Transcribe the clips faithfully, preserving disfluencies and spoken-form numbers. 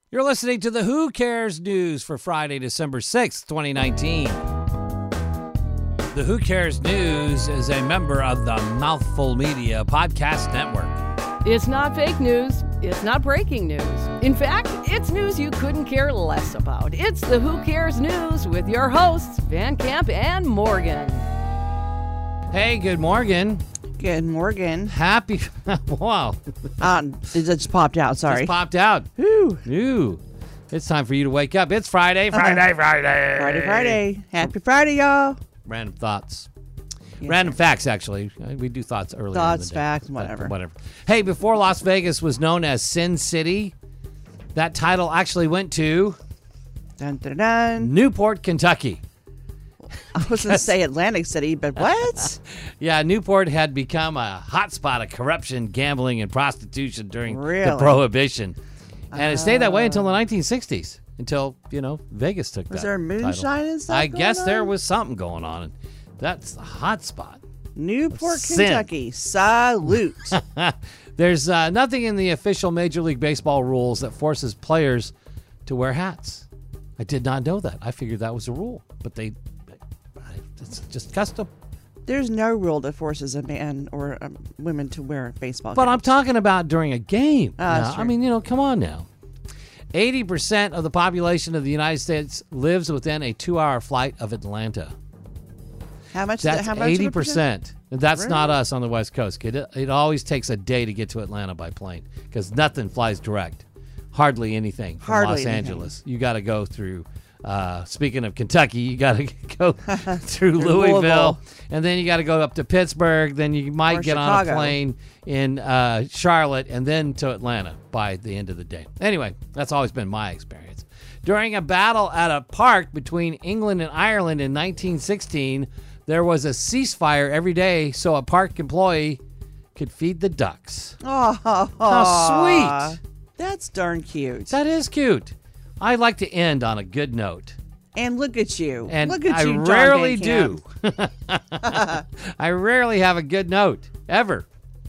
You're listening to the Who Cares News for Friday, December sixth, twenty nineteen. The Who Cares News is a member of the Mouthful Media Podcast Network. It's not fake news. It's not breaking news. In fact, it's news you couldn't care less about. It's the Who Cares News with your hosts, Van Camp and Morgan. Hey, good morning. Good morning. Happy, wow. Uh, it just popped out, sorry. Just popped out. Whew. Ooh. It's time for you to wake up. It's Friday, Friday, Uh-huh. Friday. Friday, Friday. Happy Friday, y'all. Random thoughts. Yes, Random sir. facts, actually. We do thoughts earlier Thoughts, in the day. facts, But whatever. Whatever. Hey, before Las Vegas was known as Sin City, that title actually went to Dun, dun, dun. Newport, Kentucky. I was going to say Atlantic City, but what? Yeah, Newport had become a hotspot of corruption, gambling, and prostitution during the Really? Prohibition. And it stayed that way until the nineteen sixties, until, you know, Vegas took Was that there moonshine title. and stuff I going guess there on? was something going on. And that's the hot spot. Newport, Sin. Kentucky. Salute. There's uh, nothing in the official Major League Baseball rules that forces players to wear hats. I did not know that. I figured that was a rule, but they, it's just custom. There's no rule that forces a man or um, women to wear baseball But I'm caps. talking about during a game. Ah, that's Now, I true. mean, you know, come on now. eighty percent of the population of the United States lives within a two-hour flight of Atlanta. How much? That's how much of a eighty percent. That's Really? not us on the West Coast, kid. It, it always takes a day to get to Atlanta by plane because nothing flies direct. Hardly anything from Hardly Los anything. Angeles. You got to go through, uh, speaking of Kentucky, you got to go through Louisville, Louisville. and then you got to go up to Pittsburgh. Then you might Or get on a Chicago. plane in uh, Charlotte and then to Atlanta by the end of the day. Anyway, that's always been my experience. During a battle at a park between England and Ireland in nineteen sixteen, there was a ceasefire every day so a park employee could feed the ducks. Oh, How sweet. That's darn cute. That is cute. I like to end on a good note. And look at you. And look at I you, John rarely Van do. Camp. I rarely have a good note, ever.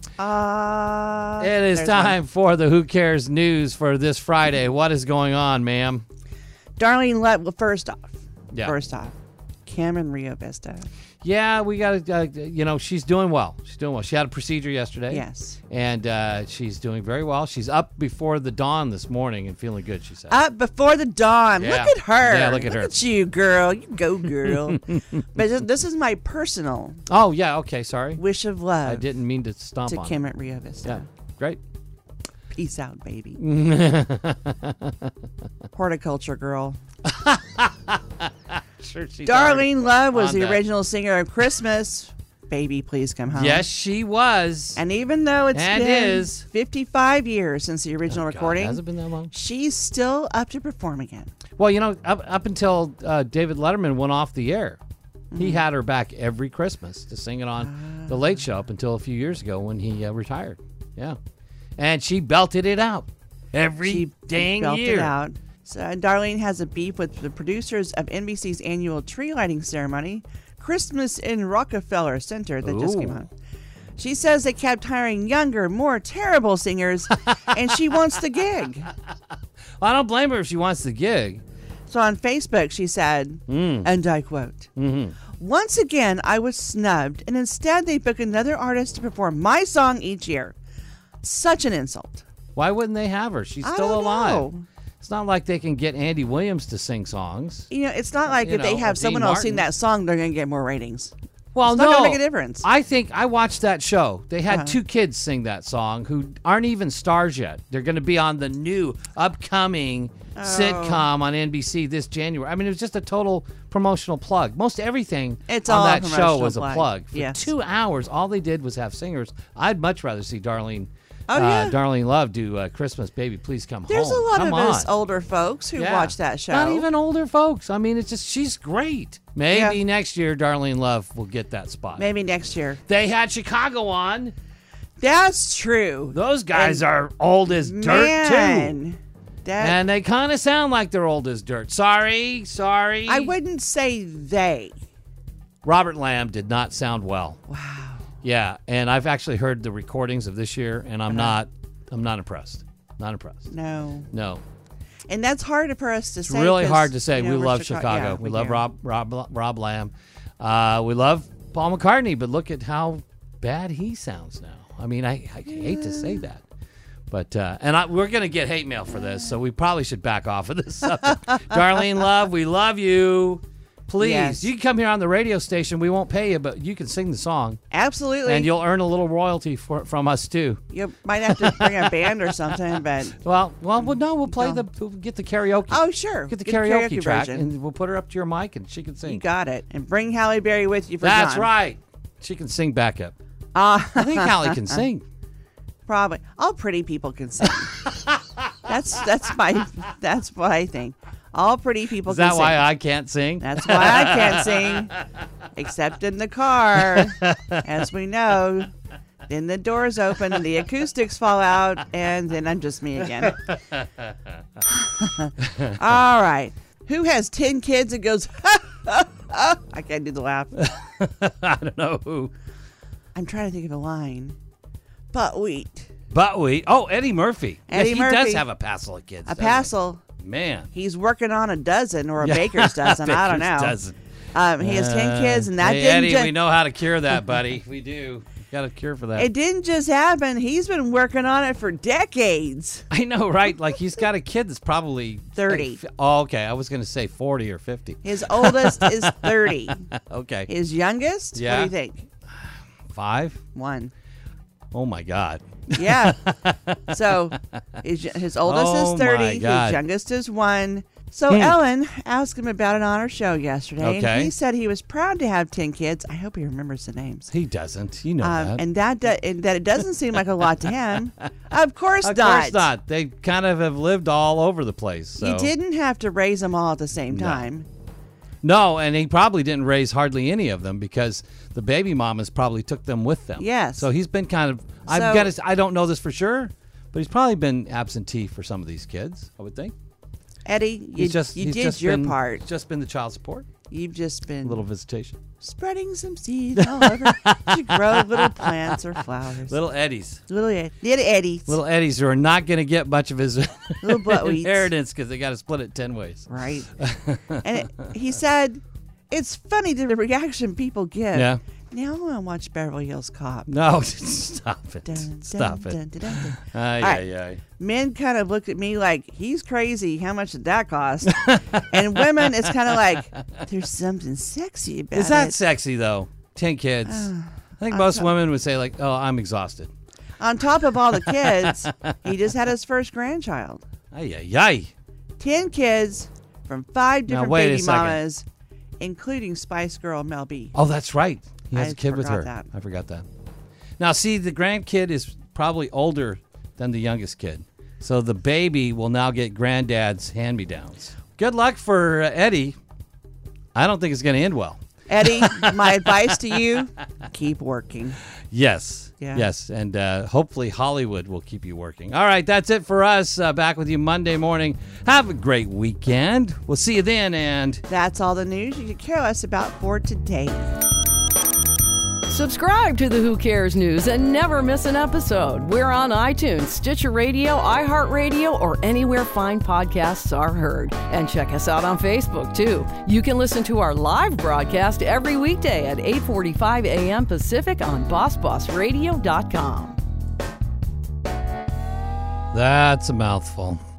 Uh, It is there's time for the Who Cares News for this Friday. What is going on, ma'am? one. Darlene Lett, well, first off, Yeah. first off, Cameron Rio Vista. Yeah, we got to, uh, you know, she's doing well. She's doing well. She had a procedure yesterday. Yes. And uh, she's doing very well. She's up before the dawn this morning and feeling good, she said. Up before the dawn. Yeah. Look at her. Yeah, look at her. Look at you, girl. You go, girl. But this, this is my personal Oh, yeah, okay, sorry. wish of love I didn't mean to stomp to on Cameron Rio Vista. it. Yeah, great. Peace out, baby. Horticulture girl. Sure, she's Darlene Love was on the that. original singer of Christmas. Baby, please come home. already- Yes, she was. And even though it's And been is. fifty-five years since the original God, recording, has it been that long? she's still up to perform again. Well, you know, up, up until uh, David Letterman went off the air, Mm-hmm. he had her back every Christmas to sing it on The Late Show up until a few years ago when he uh, retired. Yeah. And she belted it out every She dang belted year. out. So uh, Darlene has a beef with the producers of N B C's annual tree lighting ceremony, Christmas in Rockefeller Center, that just came Ooh. on. She says they kept hiring younger, more terrible singers, and she wants the gig. I don't blame her if she wants the gig. So on Facebook, she said, Mm. and I quote, Mm-hmm. "Once again, I was snubbed, and instead they book another artist to perform my song each year. Such an insult." Why wouldn't they have her? She's I still don't alive. know. It's not like they can get Andy Williams to sing songs. You know, it's not like You if they know, or have someone Dean else sing Martin. that song, they're going to get more ratings. Well, It's no, not gonna make a difference. I think I watched that show. They had Uh-huh. two kids sing that song who aren't even stars yet. They're going to be on the new upcoming Oh. sitcom on N B C this January. I mean, it was just a total promotional plug. Most everything It's on all a that show promotional was a plug. plug. For Yes. two hours, all they did was have singers. I'd much rather see Darlene. Oh, uh, yeah. Darlene Love do uh, Christmas, Baby, Please Come There's Home. a lot Come of on. us older folks who Yeah. watch that show. Not even older folks. I mean, it's just, she's great. Maybe Yeah. next year, Darlene Love will get that spot. Maybe next year. They had Chicago on. That's true. Those guys And are old as dirt, too. Man, that, And they kind of sound like they're old as dirt. Sorry, sorry. I wouldn't say they. Robert Lamb did not sound well. Wow. Yeah, and I've actually heard the recordings of this year, and I'm Uh-huh. not, I'm not impressed. Not impressed. No. No. And that's hard for us to It's say. really 'cause, hard to say. you know, we we're love Chicago. yeah, we, love do. Rob, Rob, Rob Lamb. Uh, we love Paul McCartney, but look at how bad he sounds now. I mean, I, I hate to say that. But, uh, and I, we're going to get hate mail for this, so we probably should back off of this subject. Darlene Love, we love you. Please, Yes. you can come here on the radio station. We won't pay you, but you can sing the song. Absolutely. And you'll earn a little royalty for, from us, too. You might have to bring a band or something, but. Well, well, well no, we'll play No. the, we'll get the karaoke. Oh, sure. Get the Get karaoke, track, version. and we'll put her up to your mic, and she can sing. You got it. And bring Halle Berry with you for That's John. right. She can sing backup. Uh, I think Halle can sing. Probably. All pretty people can sing. that's that's my that's what I think. All pretty people Is can that sing. why I can't sing? That's why I can't sing, except in the car, as we know. Then the doors open and the acoustics fall out, and then I'm just me again. All right. Who has ten kids and goes, I can't do the laugh. I don't know who. I'm trying to think of a line. But wheat. But we. Oh, Eddie Murphy. Eddie yes, he Murphy. does have a passel of kids. A doesn't passel. he? Man. He's working on a dozen or a Yeah. baker's dozen. I don't Baker's know. dozen. Um, he has ten Uh, kids, and that hey, didn't Eddie, ju- we know how to cure that, buddy. We do. Got a cure for that. It didn't just happen. He's been working on it for decades. I know, right? Like he's got a kid that's probably thirty. Like, oh, okay. I was going to say forty or fifty. His oldest is thirty. Okay. His youngest, what Yeah. do you think? Five? One. Oh my God. Yeah. So his, his oldest Oh, is my thirty. His God. youngest is one. So Hmm. Ellen asked him about it on our show yesterday, Okay. and he said he was proud to have ten kids. I hope he remembers the names. He doesn't. You know Um, that. and that do- and that it doesn't seem like a lot to him. Of course Of not. course not. They kind of have lived all over the place. So. You didn't have to raise them all at the same No. time. No, and he probably didn't raise hardly any of them because the baby mamas probably took them with them. Yes. So he's been kind of. I've So- got to. I don't know this for sure, but he's probably been absentee for some of these kids. I would think. Eddie, you, He's just. you he's did just your been, part. Just been the child support. You've just been A little visitation. spreading some seeds all over to grow little plants or flowers. Little Eddies. Little, Ed- little Eddies. Little Eddies who are not going to get much of his Little buttweeds. inheritance because they got to split it ten ways. Right. And it, he said, it's funny the reaction people give. Yeah. Now I want to watch Beverly Hills Cop. No, stop it. Dun, Stop dun, it. dun, dun, dun. Ay, All right. ay, ay. Men kind of look at me like, he's crazy. How much did that cost? And women, it's kind of like, there's something sexy about Is that it. sexy though? Ten kids. I think on most top- women would say like, "Oh, I'm exhausted." On top of all the kids, he just had his first grandchild. Ay, ay, ay. Ten kids from five Now, different wait a baby second. mamas, including Spice Girl Mel B. Oh, that's right. He has I a kid with forgot her. that. I forgot that. Now, see, the grandkid is probably older than the youngest kid, so the baby will now get granddad's hand-me-downs. Good luck for uh, Eddie. I don't think it's going to end well. Eddie, my advice to you, keep working. Yes. Yeah. Yes. And uh, hopefully Hollywood will keep you working. All right. That's it for us. Uh, back with you Monday morning. Have a great weekend. We'll see you then. And That's all the news you could care less about for today. Subscribe to the Who Cares News and never miss an episode. We're on iTunes, Stitcher Radio, iHeartRadio, or anywhere fine podcasts are heard. And check us out on Facebook, too. You can listen to our live broadcast every weekday at eight forty-five a.m. Pacific on boss boss radio dot com. that's a mouthful.